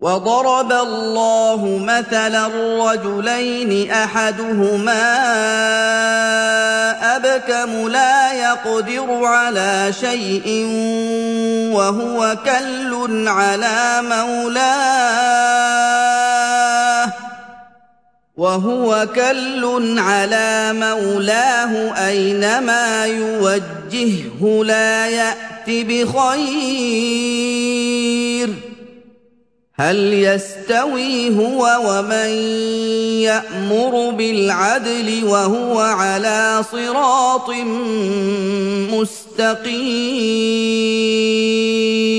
وَضَرَبَ اللَّهُ مَثَلًا رَّجُلَيْنِ أَحَدُهُمَا أَبْكَمُ لَا يَقْدِرُ عَلَىٰ شَيْءٍ وَهُوَ كَلٌّ عَلَىٰ مَوْلَاهُ أَيْنَمَا يُوَجِّههُّ لَا يَأْتِ بِخَيْرٍ ۖ هَلْ يَسْتَوِي هُوَ وَمَن يَأْمُرُ بِالْعَدْلِ وَهُوَ عَلَىٰ صِرَاطٍ مُّسْتَقِيمٍ